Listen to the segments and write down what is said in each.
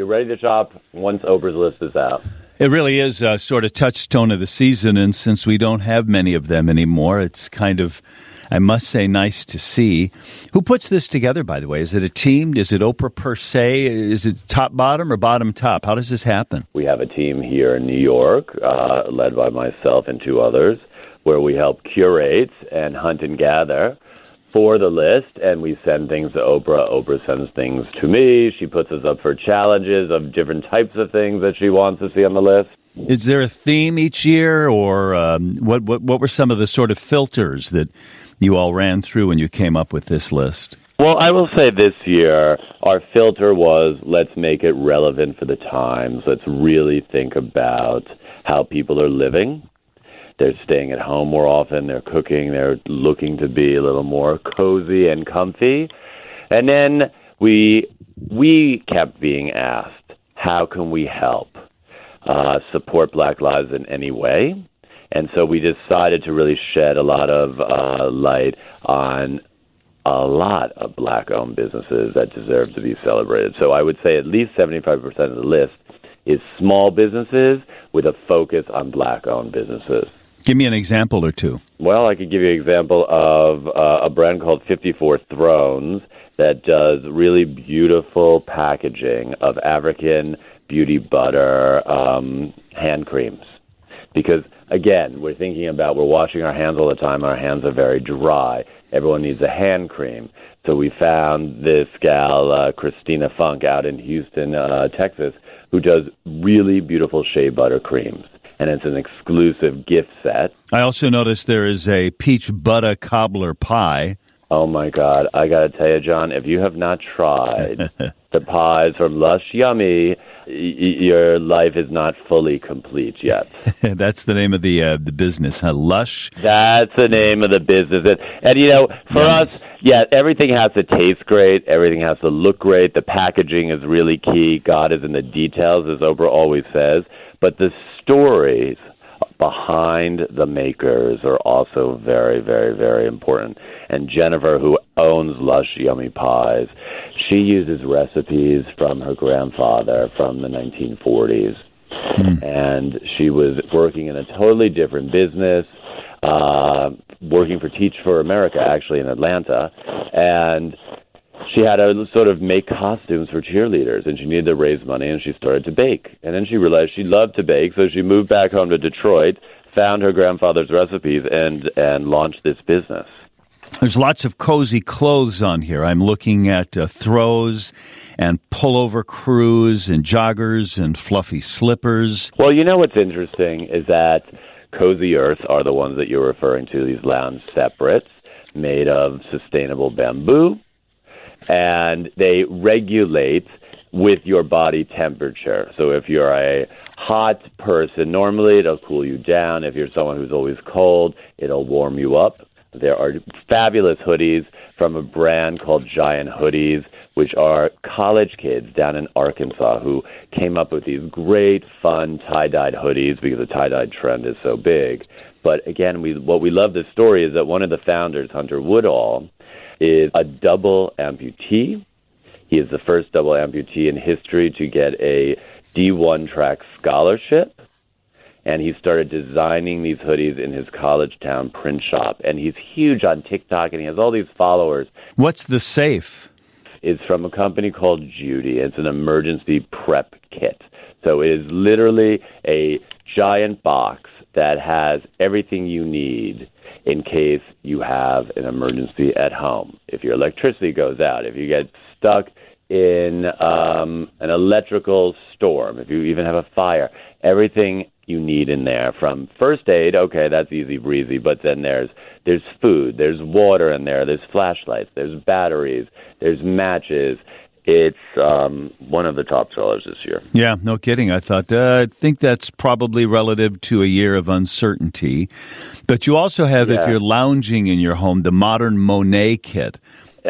ready to shop once Oprah's list is out. It really is a sort of touchstone of the season, and since we don't have many of them anymore, it's kind of, I must say, nice to see. Who puts this together, by the way? Is it a team? Is it Oprah per se? Is it top-bottom or bottom-top? How does this happen? We have a team here in New York, led by myself and two others, where we help curate and hunt and gather for the list, and we send things to Oprah. Oprah sends things to me. She puts us up for challenges of different types of things that she wants to see on the list. Is there a theme each year, or what were some of the sort of filters that you all ran through when you came up with this list? Well, I will say this year, our filter was, let's make it relevant for the times. Let's really think about how people are living. They're staying at home more often. They're cooking. They're looking to be a little more cozy and comfy. And then we kept being asked, how can we help support Black lives in any way? And so we decided to really shed a lot of light on a lot of Black-owned businesses that deserve to be celebrated. So I would say at least 75% of the list is small businesses with a focus on Black-owned businesses. Give me an example or two. Well, I could give you an example of a brand called 54 Thrones that does really beautiful packaging of African beauty butter hand creams. Because, again, we're washing our hands all the time. Our hands are very dry. Everyone needs a hand cream. So we found this gal, Christina Funk, out in Houston, Texas, who does really beautiful shea butter creams. And it's an exclusive gift set. I also noticed there is a peach butter cobbler pie. Oh, my God. I got to tell you, John, if you have not tried the pies from Lush Yummy, your life is not fully complete yet. That's the name of the business, huh? Lush? That's the name of the business. And you know, for us, everything has to taste great. Everything has to look great. The packaging is really key. God is in the details, as Oprah always says. But the stories behind the makers are also very, very, very important. And Jennifer, who owns Lush Yummy Pies, she uses recipes from her grandfather from the 1940s. And she was working in a totally different business, working for Teach for America, actually, in Atlanta. And she had to sort of make costumes for cheerleaders, and she needed to raise money, and she started to bake. And then she realized she loved to bake, so she moved back home to Detroit, found her grandfather's recipes, and launched this business. There's lots of cozy clothes on here. I'm looking at throws and pullover crews and joggers and fluffy slippers. Well, you know what's interesting is that Cozy Earth are the ones that you're referring to, these lounge separates made of sustainable bamboo. And they regulate with your body temperature. So if you're a hot person, normally it'll cool you down. If you're someone who's always cold, it'll warm you up. There are fabulous hoodies from a brand called Giant Hoodies, which are college kids down in Arkansas who came up with these great, fun tie-dyed hoodies because the tie-dyed trend is so big. But again, what we love this story is that one of the founders, Hunter Woodall, is a double amputee. He is the first double amputee in history to get a D1 track scholarship. And he started designing these hoodies in his college town print shop. And he's huge on TikTok, and he has all these followers. What's the safe? It's from a company called Judy. It's an emergency prep kit. So it is literally a giant box that has everything you need in case you have an emergency at home. If your electricity goes out, if you get stuck in an electrical storm, if you even have a fire, everything you need in there, from first aid, okay, that's easy breezy, but then there's food, there's water in there, there's flashlights, there's batteries, there's matches. It's one of the top sellers this year. Yeah, no kidding. I think that's probably relative to a year of uncertainty. But you also have, if you're lounging in your home, the modern Monet kit.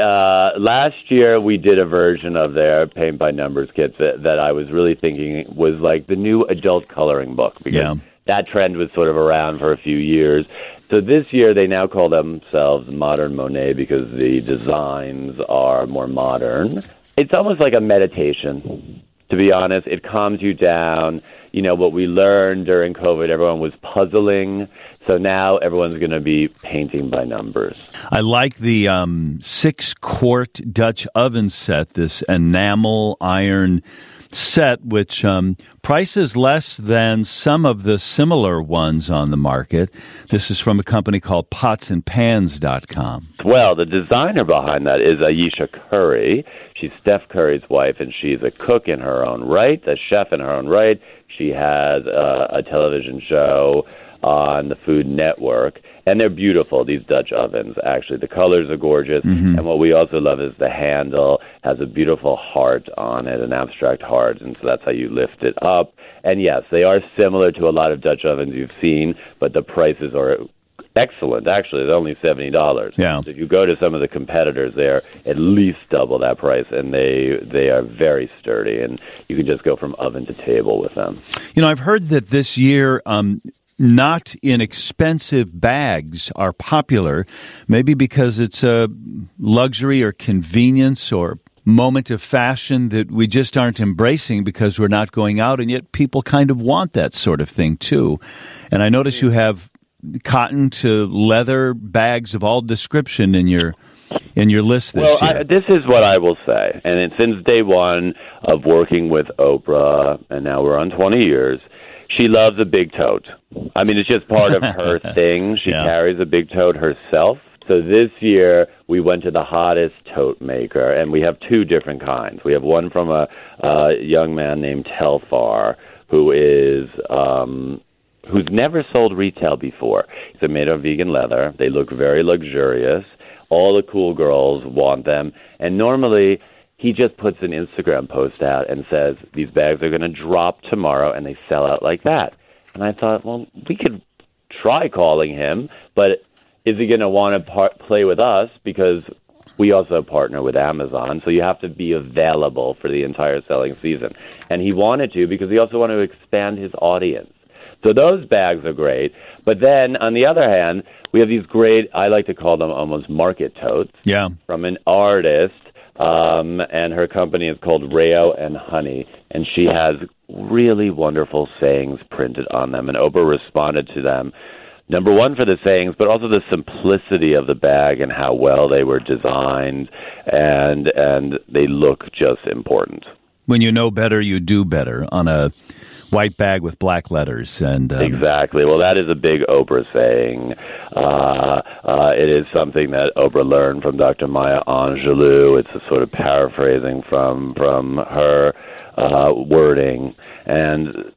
Last year we did a version of their paint by numbers kits that I was really thinking was like the new adult coloring book, because that trend was sort of around for a few years. So this year they now call themselves Modern Monet because the designs are more modern. It's almost like a meditation. to be honest. It calms you down. You know, what we learned during COVID, everyone was puzzling. So now everyone's going to be painting by numbers. I like the 6-quart Dutch oven set, this enamel iron set, which prices less than some of the similar ones on the market. This is from a company called potsandpans.com. Well, the designer behind that is Ayesha Curry. She's Steph Curry's wife, and she's a cook in her own right, a chef in her own right. She has a television show on the Food Network, and they're beautiful, these Dutch ovens. Actually, the colors are gorgeous, and what we also love is the handle has a beautiful heart on it, an abstract heart, and so that's how you lift it up. And yes, they are similar to a lot of Dutch ovens you've seen, but the prices are excellent. Actually, they're only $70. Yeah. So if you go to some of the competitors, they're at least double that price, and they are very sturdy, and you can just go from oven to table with them. You know, I've heard that this year not inexpensive bags are popular, maybe because it's a luxury or convenience or moment of fashion that we just aren't embracing because we're not going out, and yet people kind of want that sort of thing too. And I notice you have cotton to leather bags of all description in your list this year. This is what I will say, and since day one of working with Oprah, and now we're on 20 years, she loves a big tote. I mean, it's just part of her thing. She carries a big tote herself. So this year, we went to the hottest tote maker, and we have two different kinds. We have one from a young man named Telfar, who is who's never sold retail before. They're made of vegan leather. They look very luxurious. All the cool girls want them. And normally, he just puts an Instagram post out and says, these bags are going to drop tomorrow, and they sell out like that. And I thought, well, we could try calling him, but is he going to want to play with us? Because we also partner with Amazon, so you have to be available for the entire selling season. And he wanted to because he also wanted to expand his audience. So those bags are great. But then, on the other hand, we have these great, I like to call them almost market totes, from an artist, and her company is called Rayo and Honey, and she has really wonderful sayings printed on them, and Oprah responded to them. Number one, for the sayings, but also the simplicity of the bag and how well they were designed, and they look just important. When you know better, you do better, on a white bag with black letters. And exactly. Well, that is a big Oprah saying. It is something that Oprah learned from Dr. Maya Angelou. It's a sort of paraphrasing from her wording. And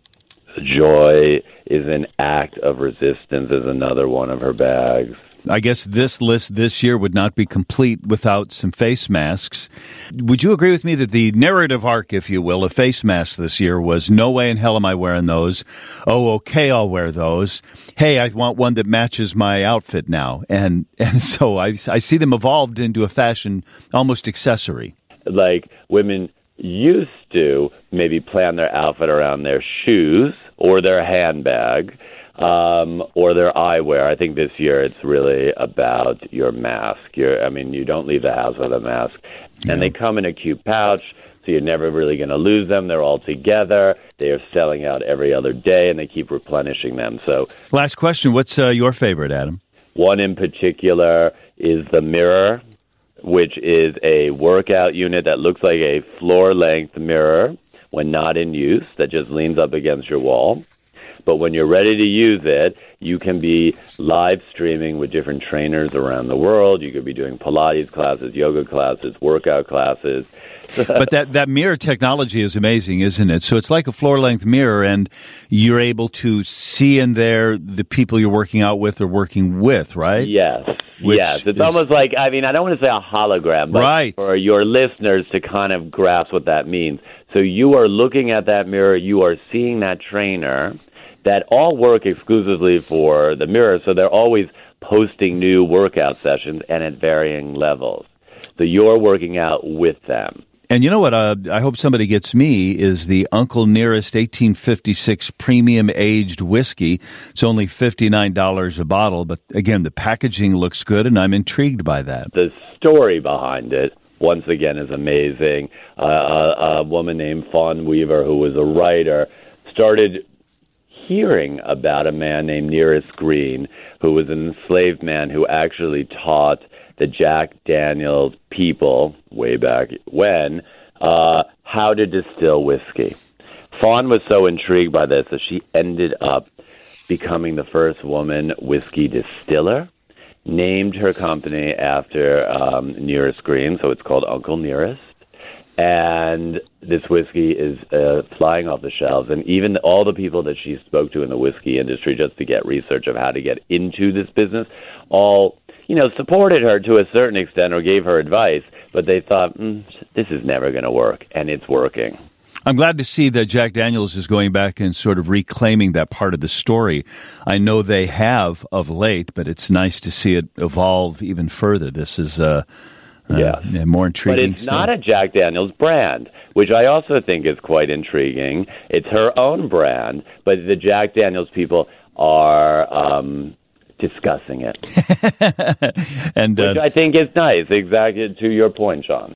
joy is an act of resistance is another one of her bags. I guess this list this year would not be complete without some face masks. Would you agree with me that the narrative arc, if you will, of face masks this year was, no way in hell am I wearing those. Oh, okay, I'll wear those. Hey, I want one that matches my outfit now. And so I see them evolved into a fashion almost accessory. Like women used to maybe plan their outfit around their shoes or their handbag. Or their eyewear. I think this year it's really about your mask. You don't leave the house with a mask. And they come in a cute pouch, so you're never really going to lose them. They're all together. They are selling out every other day, and they keep replenishing them. So, last question. What's your favorite, Adam? One in particular is the Mirror, which is a workout unit that looks like a floor-length mirror when not in use, that just leans up against your wall. But when you're ready to use it, you can be live streaming with different trainers around the world. You could be doing Pilates classes, yoga classes, workout classes. But that mirror technology is amazing, isn't it? So it's like a floor-length mirror, and you're able to see in there the people you're working out with or working with, right? Yes. It's almost like, I don't want to say a hologram, but for your listeners to kind of grasp what that means. So you are looking at that mirror, you are seeing that trainer, that all work exclusively for the Mirror, so they're always posting new workout sessions and at varying levels. So you're working out with them. And you know what I hope somebody gets me is the Uncle Nearest 1856 premium aged whiskey. It's only $59 a bottle, but again, the packaging looks good, and I'm intrigued by that. The story behind it once again, is amazing. A woman named Fawn Weaver, who was a writer, started hearing about a man named Nearest Green, who was an enslaved man who actually taught the Jack Daniels people, way back when, how to distill whiskey. Fawn was so intrigued by this that she ended up becoming the first woman whiskey distiller, named her company after Nearest Green, so it's called Uncle Nearest. And this whiskey is flying off the shelves. And even all the people that she spoke to in the whiskey industry just to get research of how to get into this business, all, supported her to a certain extent or gave her advice, but they thought, this is never going to work, and it's working. I'm glad to see that Jack Daniels is going back and sort of reclaiming that part of the story. I know they have of late, but it's nice to see it evolve even further. This is more intriguing. But it's not a Jack Daniels brand, which I also think is quite intriguing. It's her own brand, but the Jack Daniels people are discussing it, and which I think is nice. Exactly to your point, Sean.